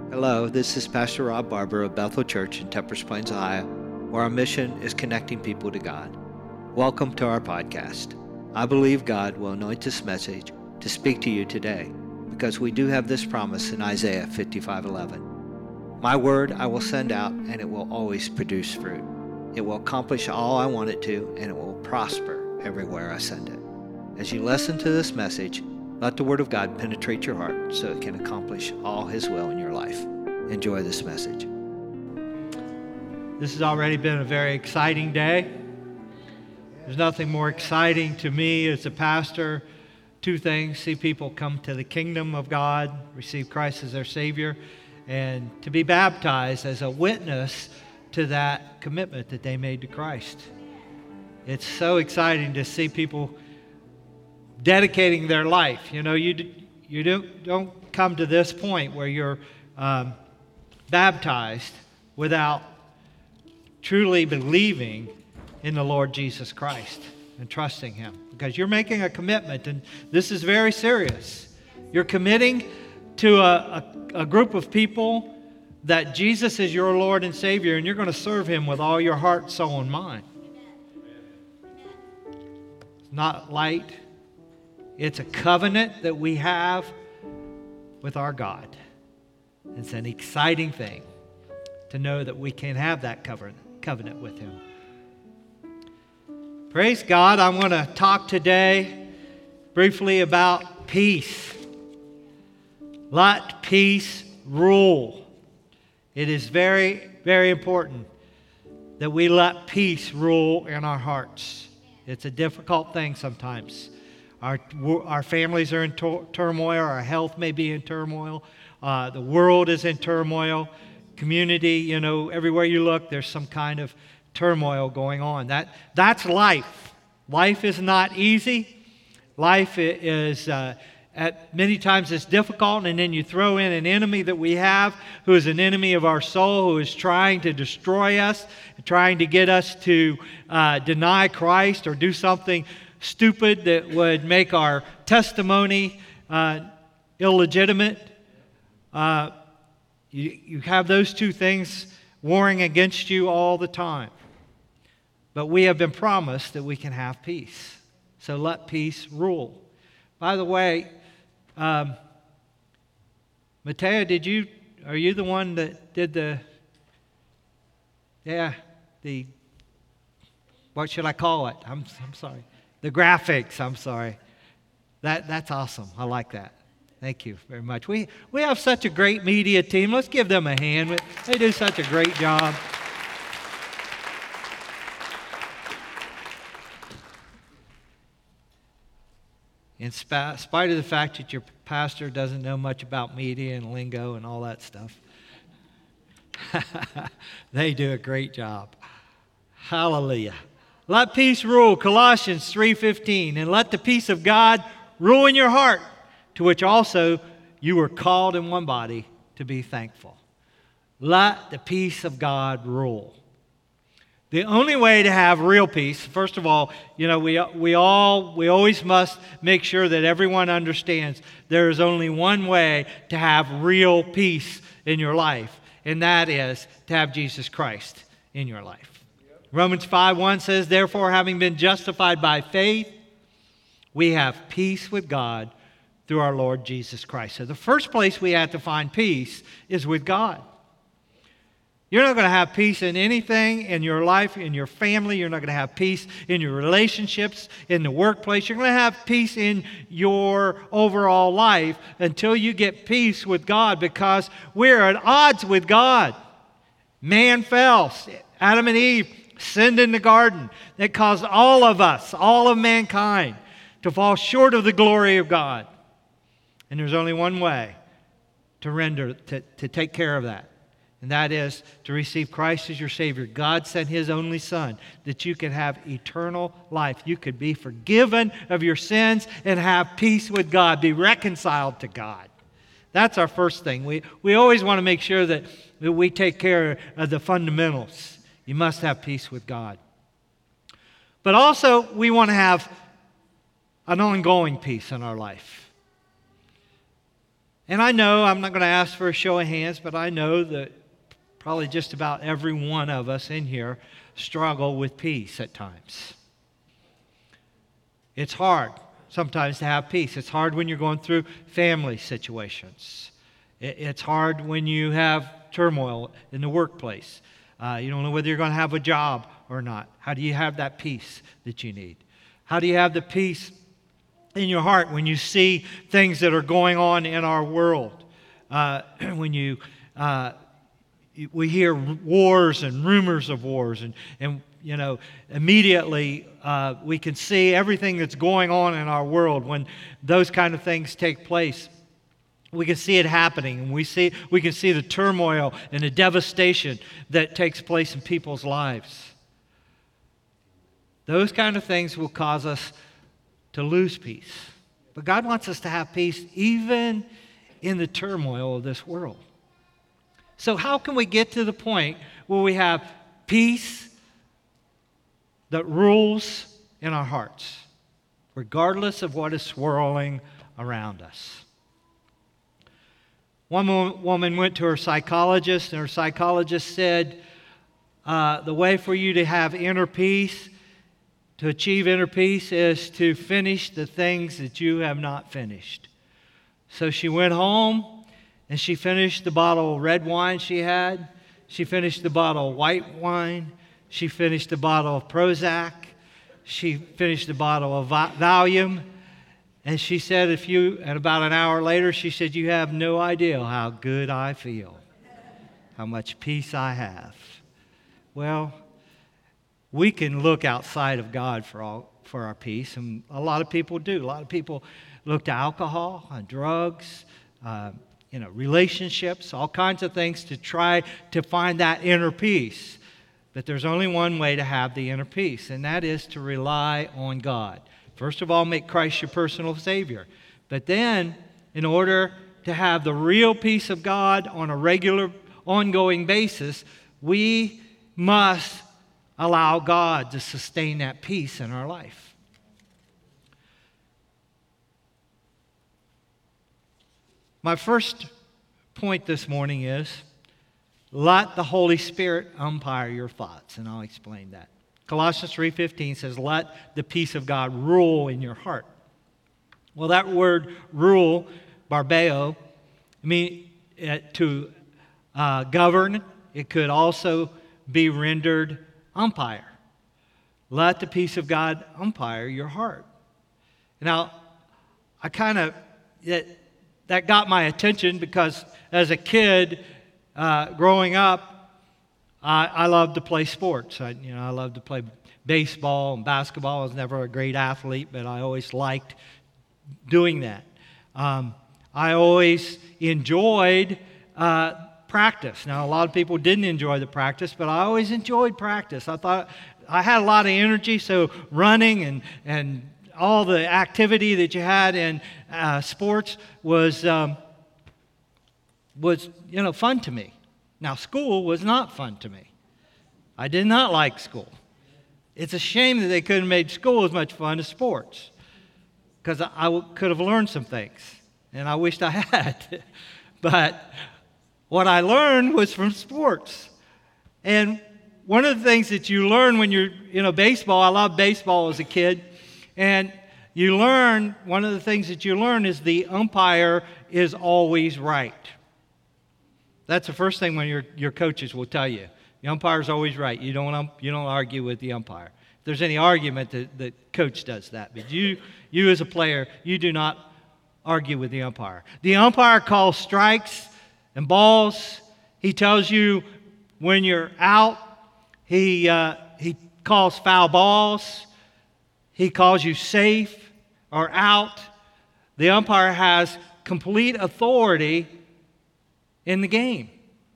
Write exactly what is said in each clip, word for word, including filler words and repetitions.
Hello, this is Pastor Rob Barber of Bethel Church in Temperance Plains, Ohio, where our mission is connecting people to God. Welcome to our podcast. I believe God will anoint this message to speak to you today, because we do have this promise in Isaiah fifty-five eleven. My word I will send out, and it will always produce fruit. It will accomplish all I want it to, and it will prosper everywhere I send it. As you listen to this message, let the Word of God penetrate your heart so it can accomplish all His will in your life. Enjoy this message. This has already been a very exciting day. There's nothing more exciting to me as a pastor. Two things: see people come to the kingdom of God, receive Christ as their Savior, and to be baptized as a witness to that commitment that they made to Christ. It's so exciting to see people dedicating their life. You know, you you don't don't come to this point where you're um, baptized without truly believing in the Lord Jesus Christ and trusting Him, because you're making a commitment, and this is very serious. You're committing to a, a, a group of people that Jesus is your Lord and Savior, and you're going to serve Him with all your heart, soul, and mind. It's not light. It's a covenant that we have with our God. It's an exciting thing to know that we can have that covenant, covenant with Him. Praise God. I want to talk today briefly about peace. Let peace rule. It is very, very important that we let peace rule in our hearts. It's a difficult thing sometimes. Our, our families are in to- turmoil. Our health may be in turmoil. Uh, the world is in turmoil. Community, you know, everywhere you look, there's some kind of turmoil going on. That That's life. Life is not easy. Life is, uh, at many times it's difficult, and then you throw in an enemy that we have who is an enemy of our soul, who is trying to destroy us, trying to get us to uh, deny Christ or do something stupid that would make our testimony uh, illegitimate. Uh, you, you have those two things warring against you all the time. But we have been promised that we can have peace. So let peace rule. By the way, um, Matea, did you, are you the one that did the, yeah, the, what should I call it? I'm, I'm sorry. The graphics, I'm sorry. That That's awesome. I like that. Thank you very much. We we have such a great media team. Let's give them a hand. They do such a great job. In sp- spite of the fact that your pastor doesn't know much about media and lingo and all that stuff, they do a great job. Hallelujah. Let peace rule, Colossians three fifteen, and let the peace of God rule in your heart, to which also you were called in one body to be thankful. Let the peace of God rule. The only way to have real peace, first of all, you know, we we all we always must make sure that everyone understands there is only one way to have real peace in your life, and that is to have Jesus Christ in your life. Romans five one says, therefore, having been justified by faith, we have peace with God through our Lord Jesus Christ. So the first place we have to find peace is with God. You're not going to have peace in anything in your life, in your family. You're not going to have peace in your relationships, in the workplace. You're going to have peace in your overall life until you get peace with God, because we're at odds with God. Man fell. Adam and Eve sinned in the garden. That caused all of us, all of mankind, to fall short of the glory of God. And there's only one way to render, to, to take care of that. And that is to receive Christ as your Savior. God sent His only Son that you could have eternal life. You could be forgiven of your sins and have peace with God, be reconciled to God. That's our first thing. We, we always want to make sure that, that we take care of the fundamentals. You must have peace with God. But also, we want to have an ongoing peace in our life. And I know, I'm not going to ask for a show of hands, but I know that probably just about every one of us in here struggle with peace at times. It's hard sometimes to have peace. It's hard when you're going through family situations. It's hard when you have turmoil in the workplace. Uh, you don't know whether you're going to have a job or not. How do you have that peace that you need? How do you have the peace in your heart when you see things that are going on in our world? Uh, when you, uh, we hear wars and rumors of wars, and, and you know, immediately uh, we can see everything that's going on in our world. When those kind of things take place, we can see it happening, and we see we can see the turmoil and the devastation that takes place in people's lives. Those kind of things will cause us to lose peace. But God wants us to have peace even in the turmoil of this world. So how can we get to the point where we have peace that rules in our hearts, regardless of what is swirling around us? One woman went to her psychologist, and her psychologist said, uh, the way for you to have inner peace, to achieve inner peace, is to finish the things that you have not finished. So she went home, and she finished the bottle of red wine she had. She finished the bottle of white wine. She finished the bottle of Prozac. She finished the bottle of Valium. And she said, if you, and about an hour later, she said, you have no idea how good I feel, how much peace I have. Well, we can look outside of God for all for our peace, and a lot of people do. A lot of people look to alcohol and drugs, uh, you know, relationships, all kinds of things to try to find that inner peace. But there's only one way to have the inner peace, and that is to rely on God. First of all, make Christ your personal Savior. But then, in order to have the real peace of God on a regular, ongoing basis, we must allow God to sustain that peace in our life. My first point this morning is, let the Holy Spirit umpire your thoughts, and I'll explain that. Colossians three fifteen says, let the peace of God rule in your heart. Well, that word rule, barbeo, I mean, it, to uh, govern, it could also be rendered umpire. Let the peace of God umpire your heart. Now, I kind of, that, that got my attention because as a kid, uh, growing up, I, I loved to play sports. I, you know, I loved to play baseball and basketball. I was never a great athlete, but I always liked doing that. Um, I always enjoyed uh, practice. Now, a lot of people didn't enjoy the practice, but I always enjoyed practice. I thought I had a lot of energy, so running and, and all the activity that you had in uh, sports was, um, was, you know, fun to me. Now, school was not fun to me. I did not like school. It's a shame that they couldn't have made school as much fun as sports, because I, I w- could have learned some things, and I wished I had. But what I learned was from sports. And one of the things that you learn when you're, you know, baseball, I loved baseball as a kid, and you learn, one of the things that you learn is the umpire is always right. That's the first thing when your your coaches will tell you. The umpire's always right. You don't um, you don't argue with the umpire. If there's any argument, the, the coach does that. But you you as a player, you do not argue with the umpire. The umpire calls strikes and balls. He tells you when you're out. He uh, he calls foul balls. He calls you safe or out. The umpire has complete authority in the game.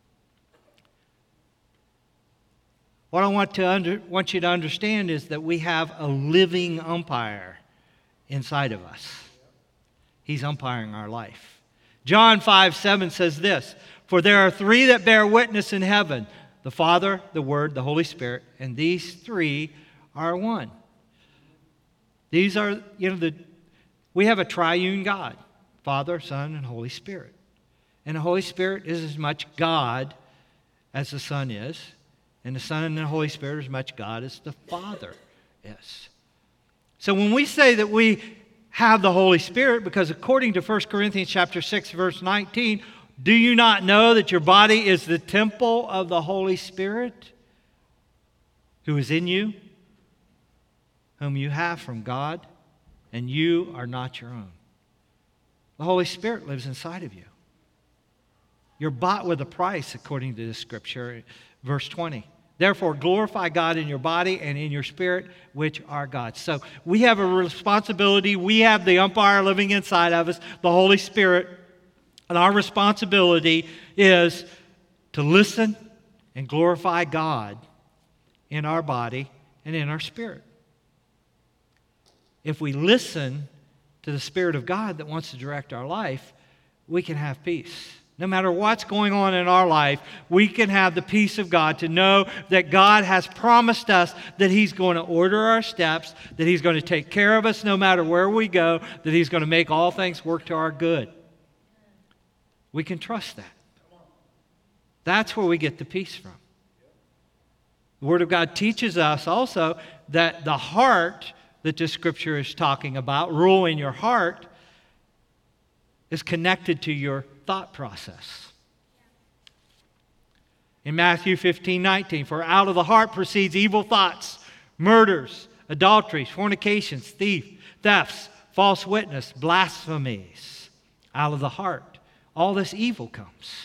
What I want to under, want you to understand is that we have a living umpire inside of us. He's umpiring our life. John five seven says this, for there are three that bear witness in heaven, the Father, the Word, the Holy Spirit, and these three are one. These are, you know, the we have a triune God, Father, Son, and Holy Spirit. And the Holy Spirit is as much God as the Son is. And the Son and the Holy Spirit are as much God as the Father is. So when we say that we have the Holy Spirit, because according to First Corinthians chapter six, verse nineteen, do you not know that your body is the temple of the Holy Spirit who is in you, whom you have from God, and you are not your own? The Holy Spirit lives inside of you. You're bought with a price, according to this scripture, verse twenty. Therefore, glorify God in your body and in your spirit, which are God's. So we have a responsibility. We have the umpire living inside of us, the Holy Spirit. And our responsibility is to listen and glorify God in our body and in our spirit. If we listen to the Spirit of God that wants to direct our life, we can have peace. No matter what's going on in our life, we can have the peace of God to know that God has promised us that He's going to order our steps, that He's going to take care of us no matter where we go, that He's going to make all things work to our good. We can trust that. That's where we get the peace from. The Word of God teaches us also that the heart that this Scripture is talking about, rule in your heart, is connected to your thought process. In Matthew fifteen nineteen, for out of the heart proceeds evil thoughts, murders, adulteries, fornications, thief, thefts, false witness, blasphemies. Out of the heart, all this evil comes.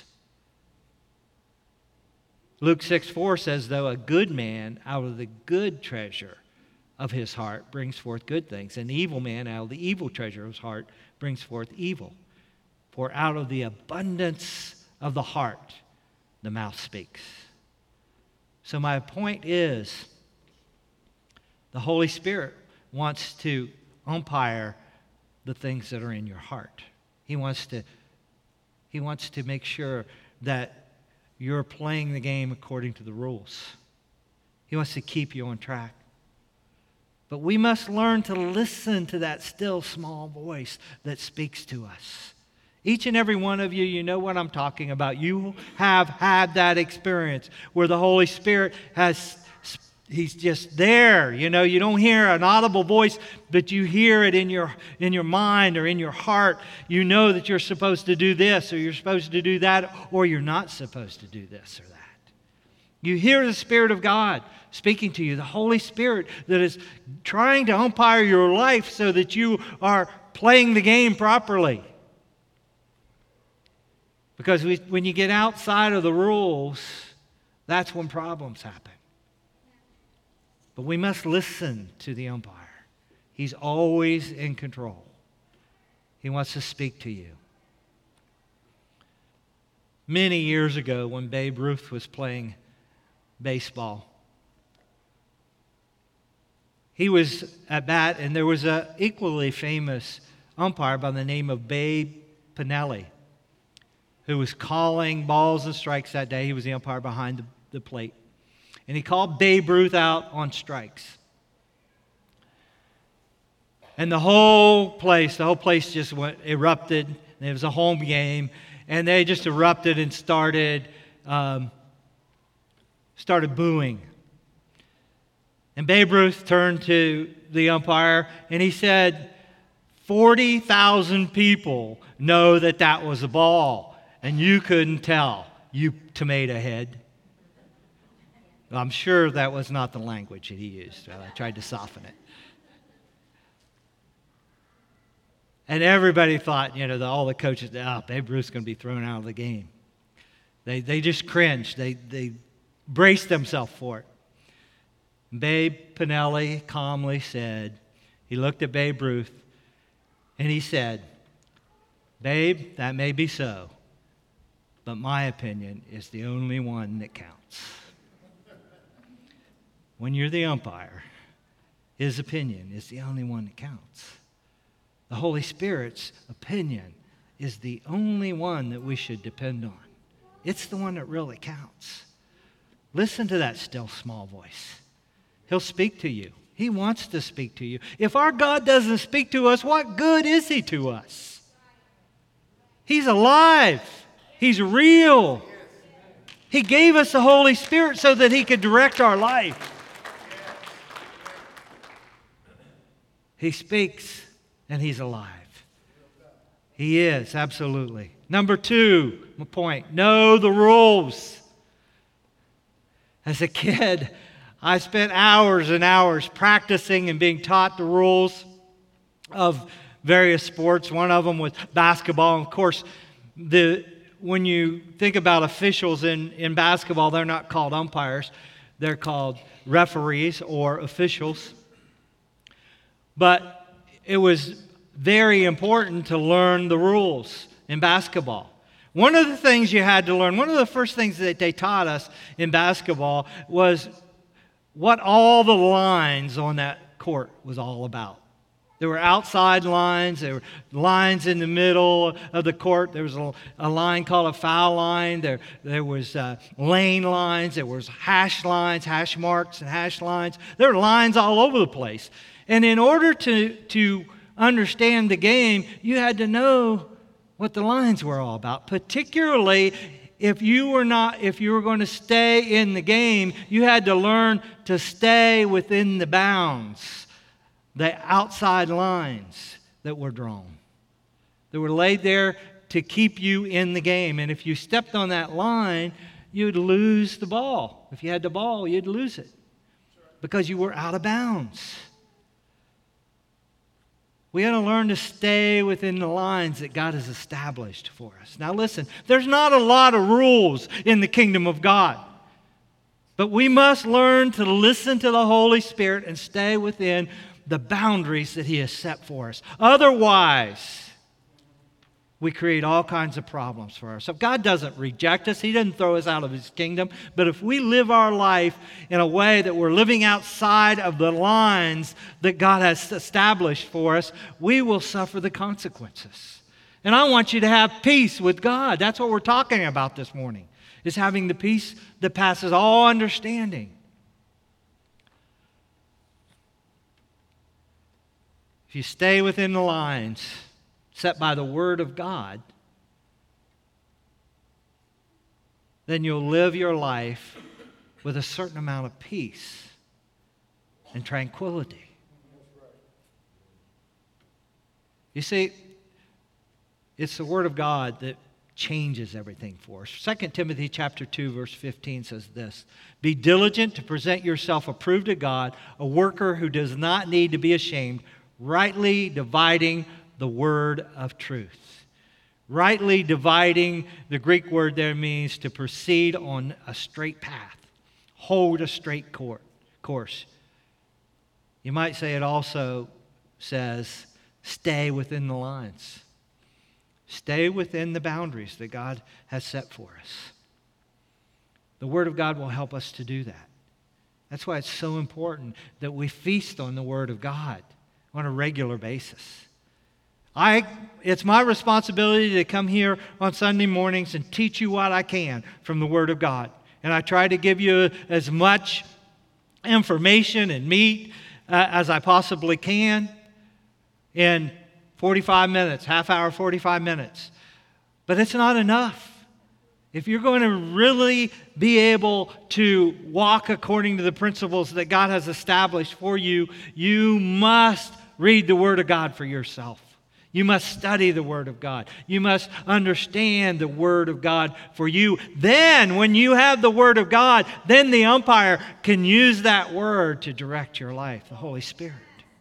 Luke six four says, though a good man out of the good treasure of his heart brings forth good things, and the evil man out of the evil treasure of his heart brings forth evil. For out of the abundance of the heart, the mouth speaks. So my point is, the Holy Spirit wants to umpire the things that are in your heart. He wants to, he wants to make sure that you're playing the game according to the rules. He wants to keep you on track. But we must learn to listen to that still small voice that speaks to us. Each and every one of you, you know what I'm talking about. You have had that experience where the Holy Spirit has, He's just there. You know, you don't hear an audible voice, but you hear it in your, in your mind or in your heart. You know that you're supposed to do this or you're supposed to do that or you're not supposed to do this or that. You hear the Spirit of God speaking to you, the Holy Spirit that is trying to umpire your life so that you are playing the game properly. Because we, when you get outside of the rules, that's when problems happen. But we must listen to the umpire. He's always in control. He wants to speak to you. Many years ago, when Babe Ruth was playing baseball, he was at bat, and there was an equally famous umpire by the name of Babe Pinelli, who was calling balls and strikes that day. He was the umpire behind the, the plate. And he called Babe Ruth out on strikes. And the whole place, the whole place just went, erupted. And it was a home game. And they just erupted and started, um, started booing. And Babe Ruth turned to the umpire and he said, forty thousand people know that that was a ball. And you couldn't tell, you tomato head. I'm sure that was not the language that he used. I tried to soften it. And everybody thought, you know, the, all the coaches, oh, Babe Ruth's going to be thrown out of the game. They, they just cringed. They, they braced themselves for it. Babe Pinelli calmly said, he looked at Babe Ruth, and he said, Babe, that may be so, but my opinion is the only one that counts. When you're the umpire, his opinion is the only one that counts. The Holy Spirit's opinion is the only one that we should depend on. It's the one that really counts. Listen to that still small voice. He'll speak to you. He wants to speak to you. If our God doesn't speak to us, what good is He to us? He's alive. He's real. He gave us the Holy Spirit so that He could direct our life. He speaks and He's alive. He is, absolutely. Number two, my point, know the rules. As a kid, I spent hours and hours practicing and being taught the rules of various sports. One of them was basketball. And of course, the when you think about officials in, in basketball, they're not called umpires. They're called referees or officials. But it was very important to learn the rules in basketball. One of the things you had to learn, one of the first things that they taught us in basketball was what all the lines on that court was all about. There were outside lines, there were lines in the middle of the court. There was a, a line called a foul line. There, there was uh, lane lines. There was hash lines, hash marks and hash lines. There were lines all over the place. And in order to, to understand the game, you had to know what the lines were all about. Particularly if you were not, if you were going to stay in the game, you had to learn to stay within the bounds, the outside lines that were drawn, that were laid there to keep you in the game. And if you stepped on that line, you'd lose the ball. If you had the ball, you'd lose it because you were out of bounds. We got to learn to stay within the lines that God has established for us. Now listen, there's not a lot of rules in the kingdom of God. But we must learn to listen to the Holy Spirit and stay within the boundaries that He has set for us. Otherwise, we create all kinds of problems for ourselves. God doesn't reject us. He doesn't throw us out of His kingdom. But if we live our life in a way that we're living outside of the lines that God has established for us, we will suffer the consequences. And I want you to have peace with God. That's what we're talking about this morning, is having the peace that passes all understanding. If you stay within the lines set by the Word of God, then you'll live your life with a certain amount of peace and tranquility. You see, it's the Word of God that changes everything for us. Second Timothy chapter two, verse fifteen says this: "Be diligent to present yourself approved to God, a worker who does not need to be ashamed, rightly dividing the word of truth." Rightly dividing, the Greek word there means to proceed on a straight path, hold a straight course. You might say it also says, stay within the lines. Stay within the boundaries that God has set for us. The Word of God will help us to do that. That's why it's so important that we feast on the Word of God on a regular basis. I, it's my responsibility to come here on Sunday mornings and teach you what I can from the Word of God. And I try to give you as much information and meat uh, as I possibly can in forty-five minutes, half hour, forty-five minutes. But it's not enough. If you're going to really be able to walk according to the principles that God has established for you, you must read the Word of God for yourself. You must study the Word of God. You must understand the Word of God for you. Then, when you have the Word of God, then the umpire can use that Word to direct your life, the Holy Spirit.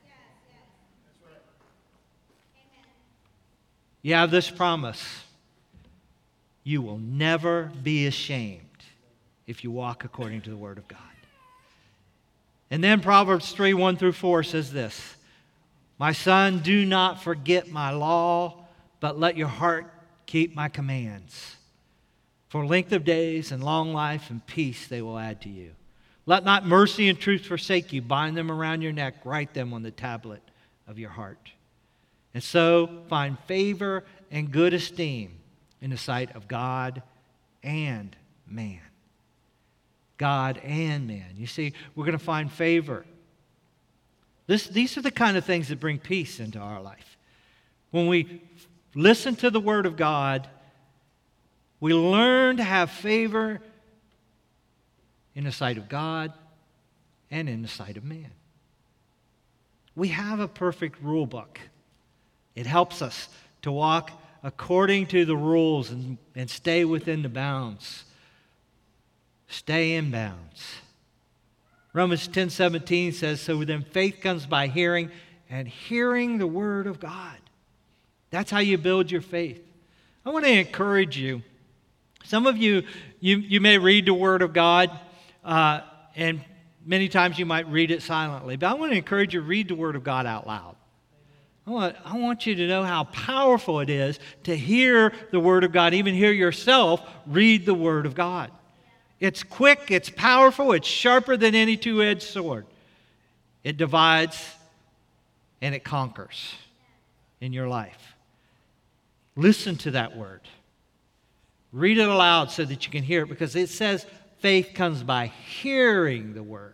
You have this promise: you will never be ashamed if you walk according to the Word of God. And then Proverbs three, one through four says this: "My son, do not forget my law, but let your heart keep my commands. For length of days and long life and peace they will add to you. Let not mercy and truth forsake you. Bind them around your neck. Write them on the tablet of your heart. And so find favor and good esteem in the sight of God and man." God and man. You see, we're going to find favor. This, these are the kind of things that bring peace into our life. When we listen to the Word of God We learn to have favor in the sight of God and in the sight of man. We have a perfect rule book. It helps us to walk according to the rules and, and stay within the bounds. Stay in bounds. Romans ten seventeen says, so then faith comes by hearing, and hearing the word of God. That's how you build your faith. I want to encourage you. Some of you, you, you may read the word of God, uh, and many times you might read it silently. But I want to encourage you to read the word of God out loud. I want, I want you to know how powerful it is to hear the word of God, even hear yourself read the word of God. It's quick, it's powerful, it's sharper than any two-edged sword. It divides and it conquers in your life. Listen to that word. Read it aloud so that you can hear it, because it says faith comes by hearing the word.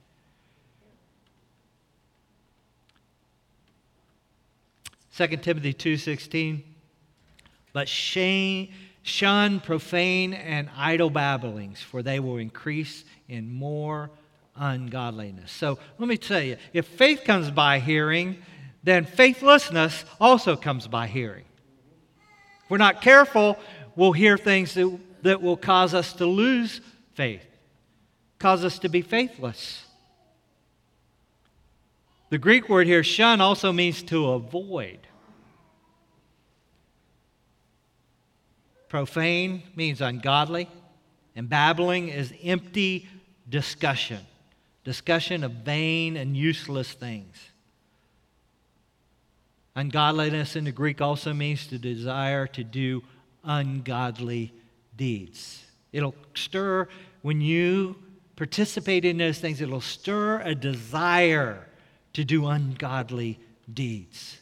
Second Timothy two sixteen, but shame, shun profane and idle babblings, for they will increase in more ungodliness. So let me tell you, if faith comes by hearing, then faithlessness also comes by hearing. If we're not careful, we'll hear things that, that will cause us to lose faith, cause us to be faithless. The Greek word here, shun, also means to avoid. Profane means ungodly, and babbling is empty discussion. Discussion of vain and useless things. Ungodliness in the Greek also means to desire to do ungodly deeds. It'll stir, when you participate in those things, it'll stir a desire to do ungodly deeds.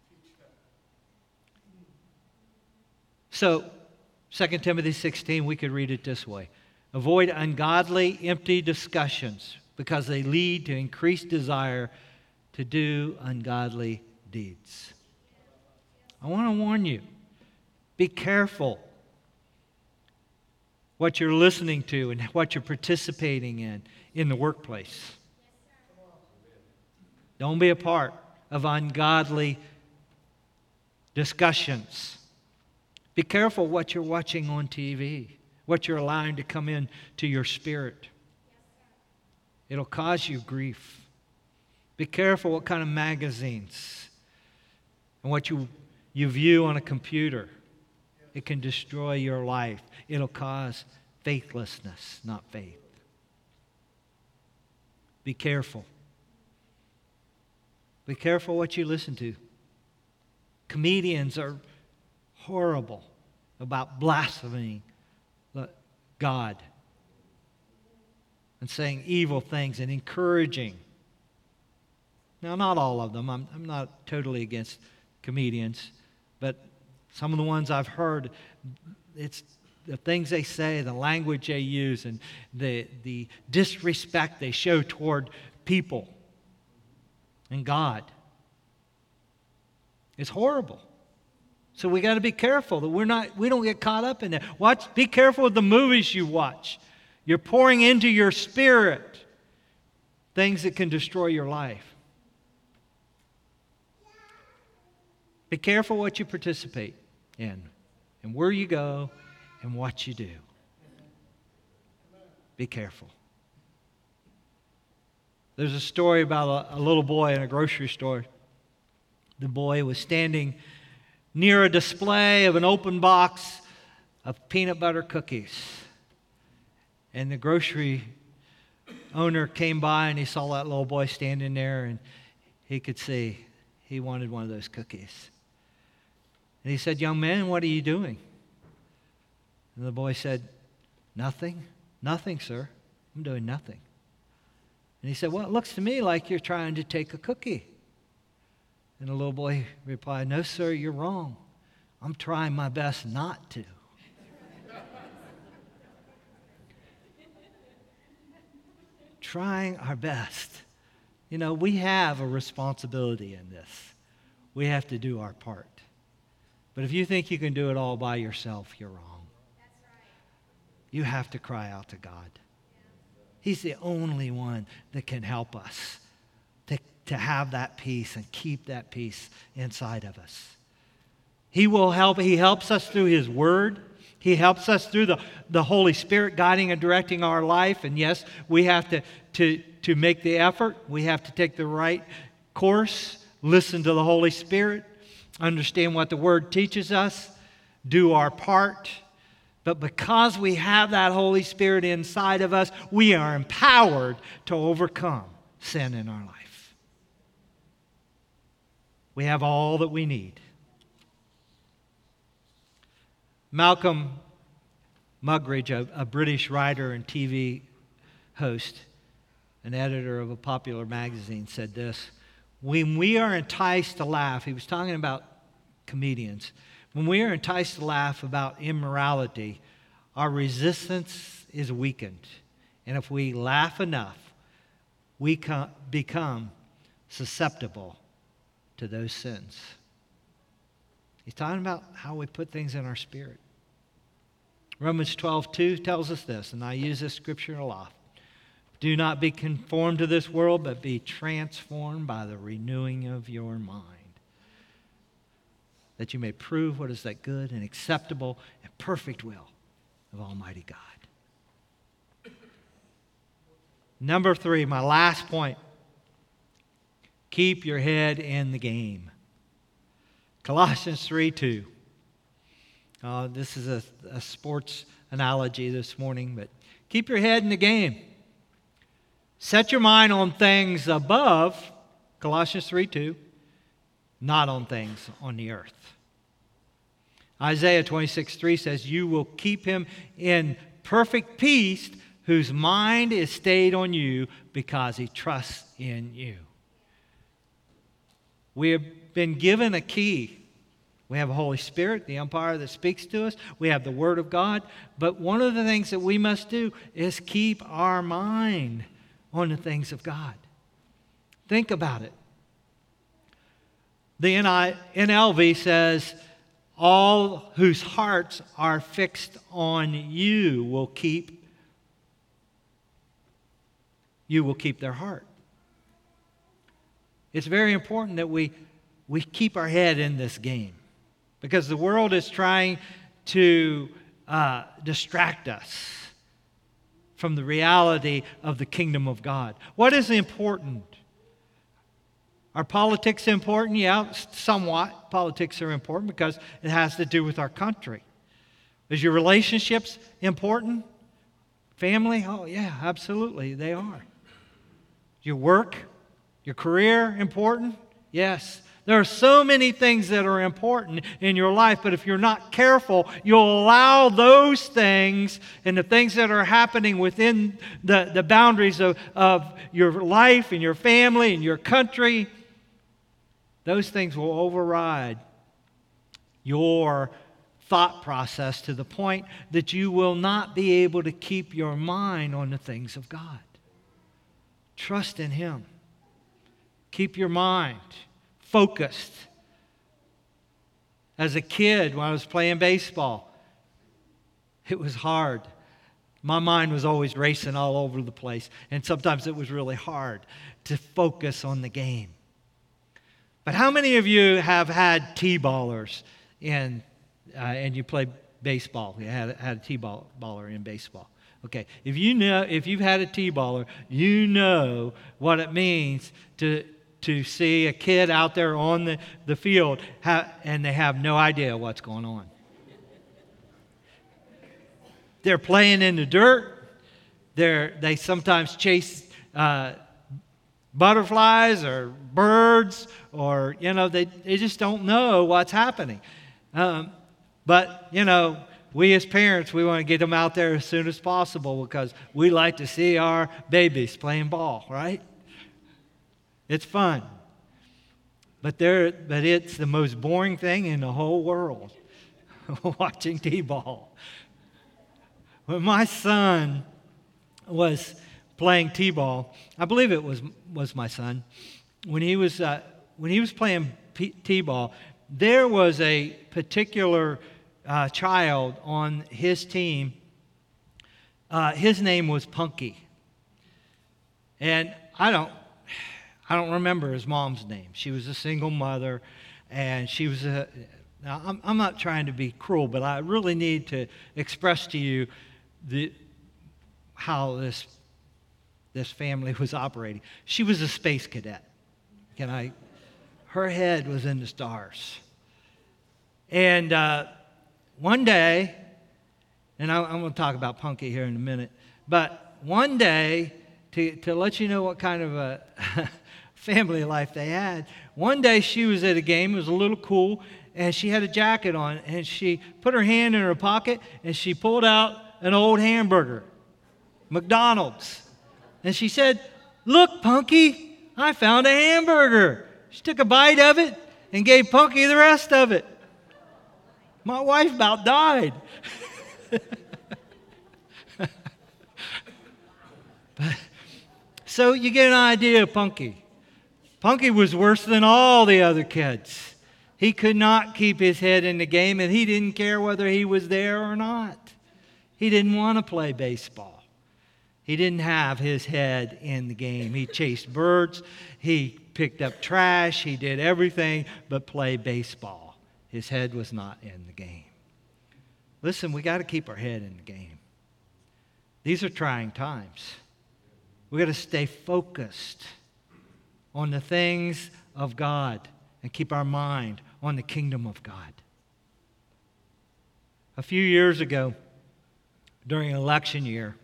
So, Second Timothy sixteen, we could read it this way. Avoid ungodly, empty discussions, because they lead to increased desire to do ungodly deeds. I want to warn you, be careful what you're listening to and what you're participating in in the workplace. Don't be a part of ungodly discussions. Be careful what you're watching on T V, what you're allowing to come in to your spirit. It'll cause you grief. Be careful what kind of magazines and what you, you view on a computer. It can destroy your life. It'll cause faithlessness, not faith. Be careful. Be careful what you listen to. Comedians are horrible about blaspheming God and saying evil things and encouraging. Now, not all of them. I'm, I'm not totally against comedians, but some of the ones I've heard, it's the things they say, the language they use, and the, the disrespect they show toward people and God. It's horrible. So we got to be careful that we're not, we don't get caught up in that. Watch, be careful with the movies you watch. You're pouring into your spirit things that can destroy your life. Be careful what you participate in and where you go and what you do. Be careful. There's a story about a, a little boy in a grocery store. The boy was standing near a display of an open box of peanut butter cookies. And the grocery owner came by and he saw that little boy standing there, and he could see he wanted one of those cookies. And he said, "Young man, what are you doing?" And the boy said, "Nothing, nothing, sir. I'm doing nothing." And he said, "Well, it looks to me like you're trying to take a cookie." And the little boy replied, "No, sir, you're wrong. I'm trying my best not to." Trying our best. You know, we have a responsibility in this. We have to do our part. But if you think you can do it all by yourself, you're wrong. you have to cry out to God. He's the only one that can help us to, to have that peace and keep that peace inside of us. He will help. He helps us through His Word. He helps us through the, the Holy Spirit guiding and directing our life. And yes, we have to, to, to make the effort. We have to take the right course, listen to the Holy Spirit, understand what the Word teaches us, do our part. But because we have that Holy Spirit inside of us, we are empowered to overcome sin in our life. We have all that we need. Malcolm Muggeridge, a, a British writer and T V host, an editor of a popular magazine, said this: when we are enticed to laugh, he was talking about comedians, when we are enticed to laugh about immorality, our resistance is weakened. And if we laugh enough, we com- become susceptible to those sins. He's talking about how we put things in our spirit. Romans twelve two tells us this, and I use this scripture a lot. Do not be conformed to this world, but be transformed by the renewing of your mind, that you may prove what is that good and acceptable and perfect will of Almighty God. Number three, my last point. Keep your head in the game. Colossians three two. Uh, this is a, a sports analogy this morning, but keep your head in the game. Set your mind on things above, Colossians three two, not on things on the earth. Isaiah twenty-six three says, you will keep him in perfect peace whose mind is stayed on you because he trusts in you. We have been given a key. We have a Holy Spirit, the umpire that speaks to us. We have the Word of God. But one of the things that we must do is keep our mind on the things of God. Think about it. The N L V says, all whose hearts are fixed on you will keep, you will keep their heart. It's very important that we, we keep our head in this game, because the world is trying to uh, distract us from the reality of the kingdom of God. What is important? Are politics important? Yeah, somewhat. Politics are important because it has to do with our country. Is your relationships important? Family? Oh, yeah, absolutely, they are. Your work, your career important? Yes. There are so many things that are important in your life, but if you're not careful, you'll allow those things and the things that are happening within the, the boundaries of, of your life and your family and your country, those things will override your thought process to the point that you will not be able to keep your mind on the things of God. Trust in Him. Keep your mind focused. As a kid, when I was playing baseball, it was hard. My mind was always racing all over the place, and sometimes it was really hard to focus on the game. But how many of you have had T-ballers in, uh, and you played baseball? You had, had a T-baller in baseball. Okay, if you know, if you've had a T-baller, you know what it means to to see a kid out there on the, the field ha- and they have no idea what's going on. They're playing in the dirt. They're, they sometimes chase uh, butterflies or birds, or, you know, they, they just don't know what's happening. Um, but, you know, we as parents, we want to get them out there as soon as possible because we like to see our babies playing ball, right? It's fun. But there, but it's the most boring thing in the whole world, watching T-ball. When my son was playing T-ball, I believe it was was my son, when he was uh, when he was playing P- T-ball, there was a particular uh, child on his team uh, his name was Punky. And I don't, I don't remember his mom's name. She was a single mother, and she was a, now I'm, I'm not trying to be cruel, but I really need to express to you the, how this, this family was operating. She was a space cadet. Can I, her head was in the stars. And uh, one day, and I, I'm going to talk about Punky here in a minute, but one day, to, to let you know what kind of a family life they had, one day she was at a game, it was a little cool, and she had a jacket on, and she put her hand in her pocket, and she pulled out an old hamburger, McDonald's. And she said, "Look, Punky, I found a hamburger." She took a bite of it and gave Punky the rest of it. My wife about died. But, so you get an idea of Punky. Punky was worse than all the other kids. He could not keep his head in the game, and he didn't care whether he was there or not. He didn't want to play baseball. He didn't have his head in the game. He chased birds. He picked up trash. He did everything but play baseball. His head was not in the game. Listen, we got to keep our head in the game. These are trying times. We got to stay focused on the things of God and keep our mind on the kingdom of God. A few years ago, during election year,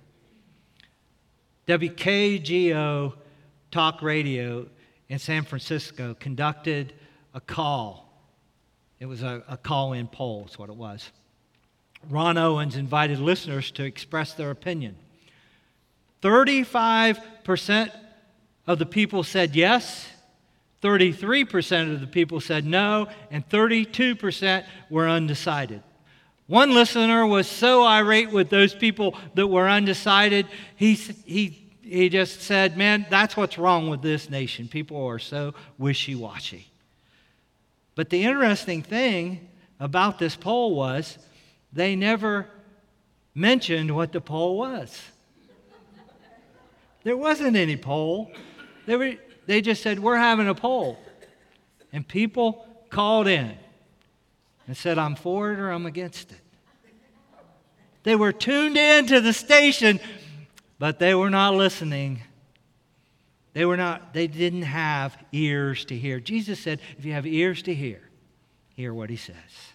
W K G O Talk Radio in San Francisco conducted a call. It was a, a call-in poll, is what it was. Ron Owens invited listeners to express their opinion. thirty-five percent of the people said yes, thirty-three percent of the people said no, and thirty-two percent were undecided. One listener was so irate with those people that were undecided, he, he, he just said, "Man, that's what's wrong with this nation. People are so wishy-washy." But the interesting thing about this poll was they never mentioned what the poll was. There wasn't any poll. They, were, they just said, "We're having a poll." And people called in and said, "I'm for it or I'm against it." They were tuned in to the station, but they were not listening. They were not, they didn't have ears to hear. Jesus said, if you have ears to hear, hear what he says.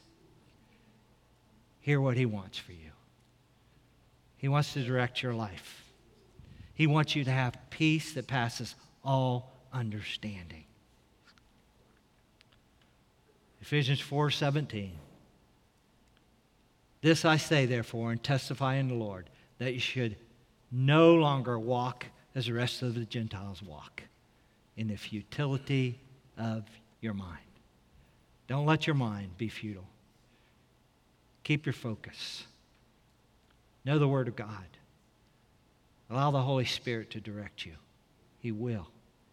Hear what he wants for you. He wants to direct your life. He wants you to have peace that passes all understanding. Ephesians four seventeen. "This I say, therefore, and testify in the Lord, that you should no longer walk as the rest of the Gentiles walk, in the futility of your mind." Don't let your mind be futile. Keep your focus. Know the Word of God. Allow the Holy Spirit to direct you. He will.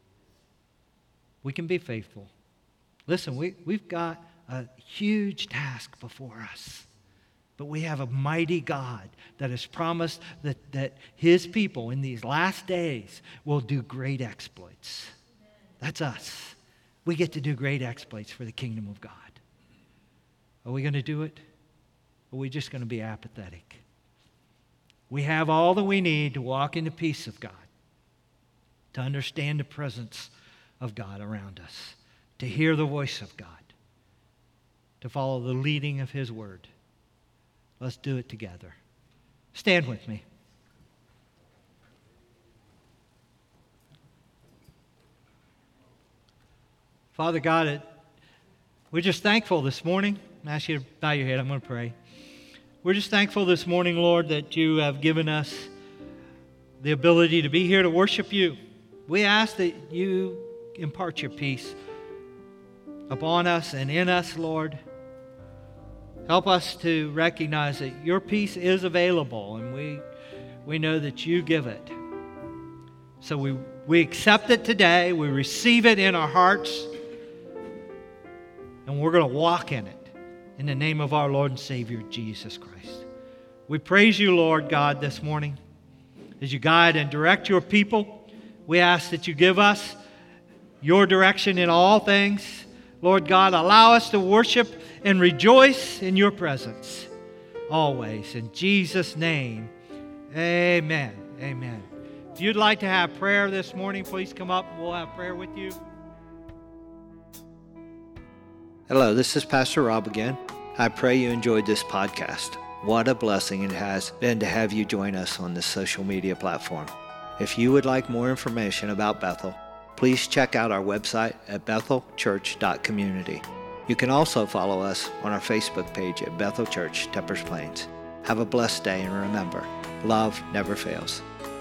We can be faithful. Listen, we, we've got a huge task before us. But we have a mighty God that has promised that, that his people in these last days will do great exploits. That's us. We get to do great exploits for the kingdom of God. Are we going to do it? Or are we just going to be apathetic? We have all that we need to walk in the peace of God, to understand the presence of God around us, to hear the voice of God, to follow the leading of his word. Let's do it together. Stand with me. Father God, it, we're just thankful this morning. I ask you to bow your head. I'm going to pray. We're just thankful this morning, Lord, that you have given us the ability to be here to worship you. We ask that you impart your peace upon us and in us, Lord. Help us to recognize that your peace is available, and we we know that you give it. So we, we accept it today. We receive it in our hearts, and we're going to walk in it in the name of our Lord and Savior, Jesus Christ. We praise you, Lord God, this morning. as you guide and direct your people. We ask that you give us your direction in all things. Lord God, allow us to worship and rejoice in your presence always. In Jesus' name, amen. Amen. If you'd like to have prayer this morning, please come up and we'll have prayer with you. Hello, this is Pastor Rob again. I pray you enjoyed this podcast. What a blessing it has been to have you join us on this social media platform. If you would like more information about Bethel, please check out our website at bethel church dot community. You can also follow us on our Facebook page at Bethel Church, Teppers Plains. Have a blessed day, and remember, love never fails.